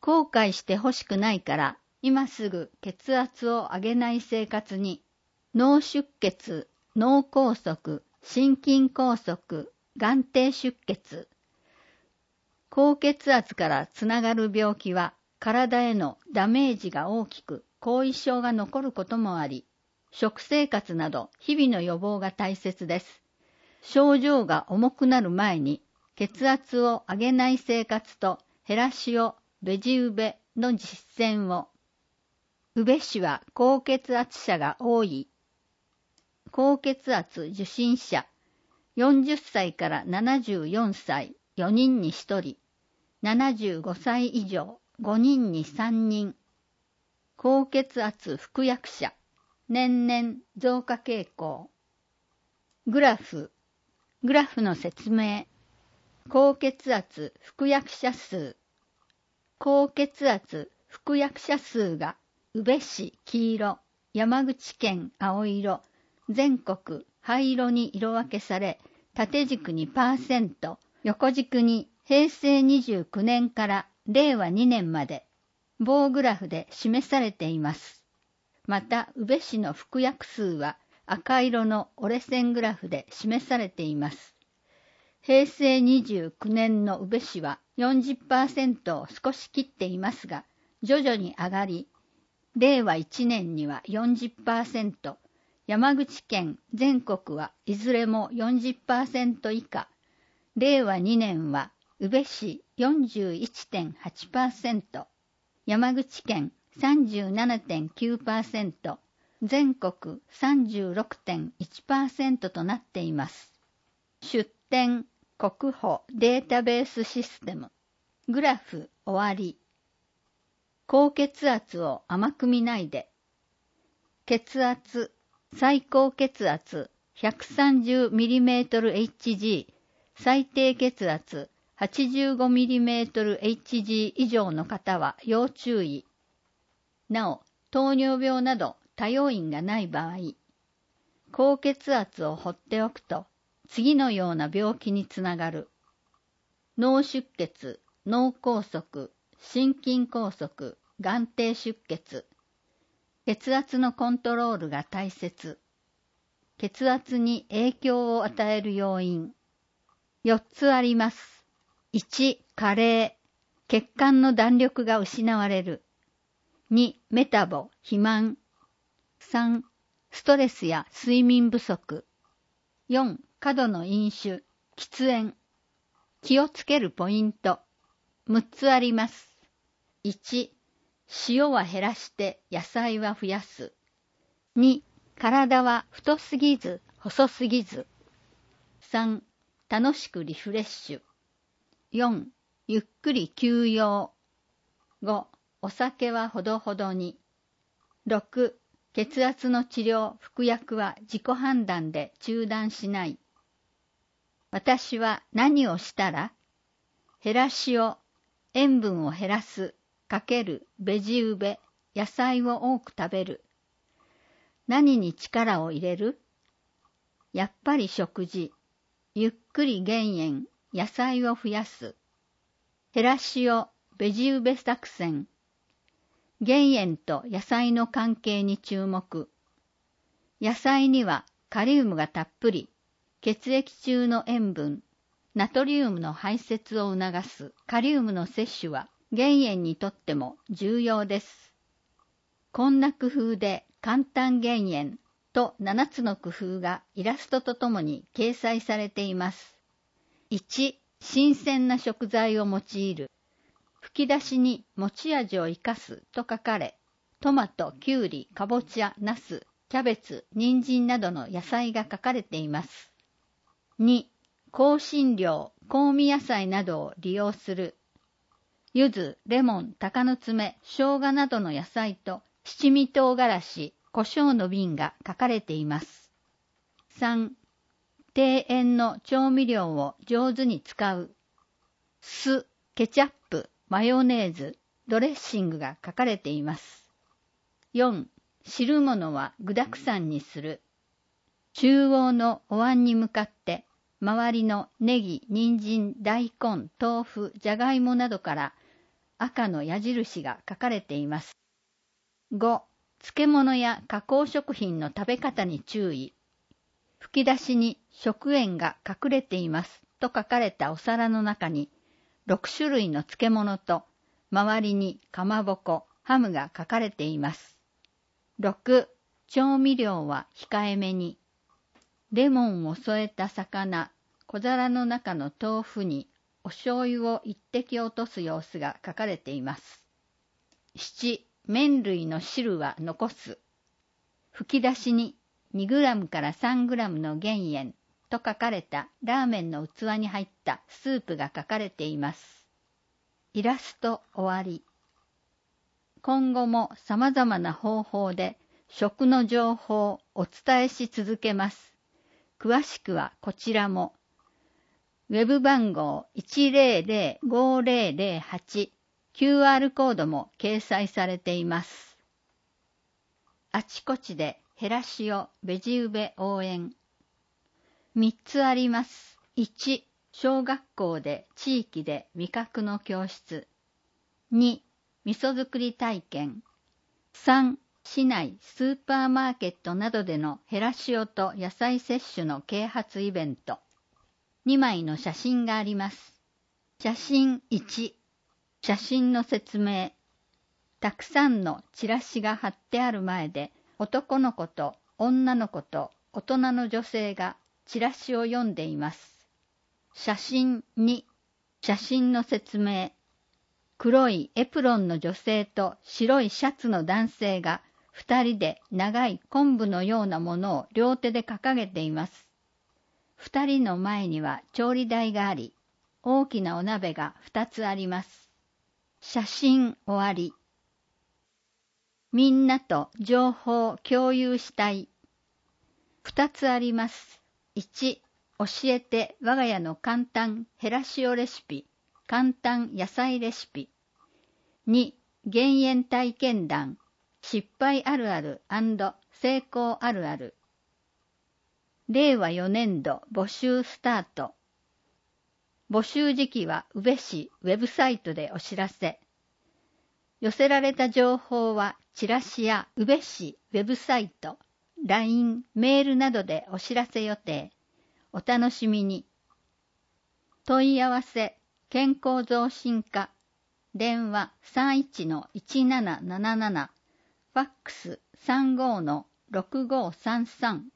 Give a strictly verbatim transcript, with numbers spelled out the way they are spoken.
後悔してほしくないから、今すぐ血圧を上げない生活に、脳出血、脳梗塞、心筋梗塞、眼底出血。高血圧からつながる病気は、体へのダメージが大きく、後遺症が残ることもあり、食生活など日々の予防が大切です。症状が重くなる前に、血圧を上げない生活と減らしをベジウベの実践を。宇部市は高血圧者が多い。高血圧受診者、よんじゅっさいからななじゅうよんさいよにんにひとり、ななじゅうごさい以上ごにんにさんにん。高血圧服薬者、年々増加傾向。グラフ、グラフの説明。高血圧服薬者数。高血圧服薬者数が宇部市黄色、山口県青色、全国灰色に色分けされ、縦軸にパーセント、横軸にへいせいにじゅうきゅうねんかられいわにねんまで棒グラフで示されています。また、宇部市の服薬数は赤色の折れ線グラフで示されています。へいせいにじゅうきゅうねんの宇部市は よんじゅっパーセント を少し切っていますが、徐々に上がり、れいわいちねんには よんじゅっパーセント、山口県全国はいずれも よんじゅっパーセント 以下、れいわにねんは宇部市 よんじゅういってんはちパーセント、山口県 さんじゅうななてんきゅうパーセント、全国 さんじゅうろくてんいちパーセント となっています。出典国保データベースシステム。グラフ終わり。高血圧を甘く見ないで。血圧、最高血圧 ひゃくさんじゅうミリメートルエイチジー、最低血圧 はちじゅうごミリメートルエイチジー 以上の方は要注意。なお、糖尿病など多要因がない場合、高血圧を放っておくと次のような病気につながる。脳出血、脳梗塞、心筋梗塞、眼底出血。血圧のコントロールが大切。血圧に影響を与える要因。よっつあります。いち、加齢。血管の弾力が失われる。に、メタボ、肥満。さん、ストレスや睡眠不足。よん、過度の飲酒、喫煙。気をつけるポイント。むっつあります。いち、塩は減らして野菜は増やす。に、体は太すぎず細すぎず。さん、楽しくリフレッシュ。よん、ゆっくり休養。ご、お酒はほどほどに。ろく、血圧の治療、服薬は自己判断で中断しない。私は何をしたら？減らしを、塩分を減らす、かける、ベジウベ、野菜を多く食べる。何に力を入れる？やっぱり食事、ゆっくり減塩、野菜を増やす。減らしを、ベジウベ作戦。減塩と野菜の関係に注目。野菜にはカリウムがたっぷり、血液中の塩分、ナトリウムの排泄を促すカリウムの摂取は減塩にとっても重要です。こんな工夫で簡単減塩とななつの工夫がイラストとともに掲載されています。いち、新鮮な食材を用いる。吹き出しに持ち味を生かすと書かれ、トマト、キュウリ、かぼちゃ、ナス、キャベツ、人参などの野菜が書かれています。に、香辛料、香味野菜などを利用する。柚子、レモン、鷹の爪、生姜などの野菜と七味唐辛子、胡椒の瓶が書かれています。さん、低塩の調味料を上手に使う。酢、ケチャップ、マヨネーズ、ドレッシングが書かれています。よん、汁物は具沢山にする。中央のお椀に向かって、周りのネギ、人参、大根、豆腐、じゃがいもなどから赤の矢印が書かれています。ご. 漬物や加工食品の食べ方に注意。吹き出しに食塩が隠れていますと書かれたお皿の中にろく種類の漬物と周りにかまぼこ、ハムが書かれています。ろく. 調味料は控えめに。レモンを添えた魚、小皿の中の豆腐にお醤油を一滴落とす様子が書かれています。なな. 麺類の汁は残す。吹き出しににグラムからさんグラムの減塩と書かれたラーメンの器に入ったスープが書かれています。イラスト終わり。今後も様々な方法で食の情報をお伝えし続けます。詳しくはこちらも。ウェブ番号 いちまるまるごまるまるはち、キューアール コードも掲載されています。あちこちでヘラシオベジウベ応援。みっつあります。いち. 小学校で地域で味覚の教室。に. 味噌作り体験。さん. 市内スーパーマーケットなどでのヘラシオと野菜摂取の啓発イベント。にまいの写真があります。写真いち。写真の説明。たくさんのチラシが貼ってある前で、男の子と女の子と大人の女性がチラシを読んでいます。写真に。写真の説明。黒いエプロンの女性と白いシャツの男性が二人で長い昆布のようなものを両手で掲げています。二人の前には調理台があり、大きなお鍋が二つあります。写真終わり。みんなと情報を共有したい。二つあります。いち. 教えて我が家の簡単ヘラシオレシピ、簡単野菜レシピ。に. 減塩体験談、失敗あるある&成功あるある。れいわよねんど募集スタート。募集時期は宇部市ウェブサイトでお知らせ。寄せられた情報はチラシや宇部市ウェブサイト、ライン、メールなどでお知らせ予定。お楽しみに。問い合わせ、健康増進課、電話 さんいちのいちななななな、ファックス さんごのろくごさんさん。